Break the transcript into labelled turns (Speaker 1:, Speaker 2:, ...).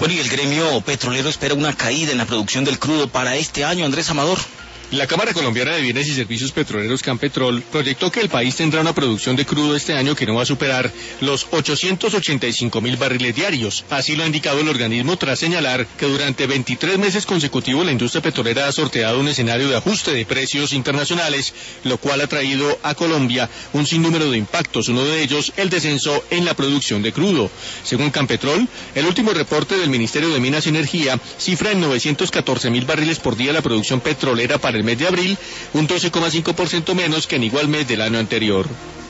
Speaker 1: Bueno, y el gremio petrolero espera una caída en la producción del crudo para este año, Andrés Amador.
Speaker 2: La Cámara Colombiana de Bienes y Servicios Petroleros Campetrol proyectó que el país tendrá una producción de crudo este año que no va a superar los 885.000 barriles diarios. Así lo ha indicado el organismo tras señalar que durante 23 meses consecutivos la industria petrolera ha sorteado un escenario de ajuste de precios internacionales, lo cual ha traído a Colombia un sinnúmero de impactos, uno de ellos el descenso en la producción de crudo. Según Campetrol, el último reporte del Ministerio de Minas y Energía cifra en 914.000 barriles por día la producción petrolera para el mes de abril, un 12,5% menos que en igual mes del año anterior.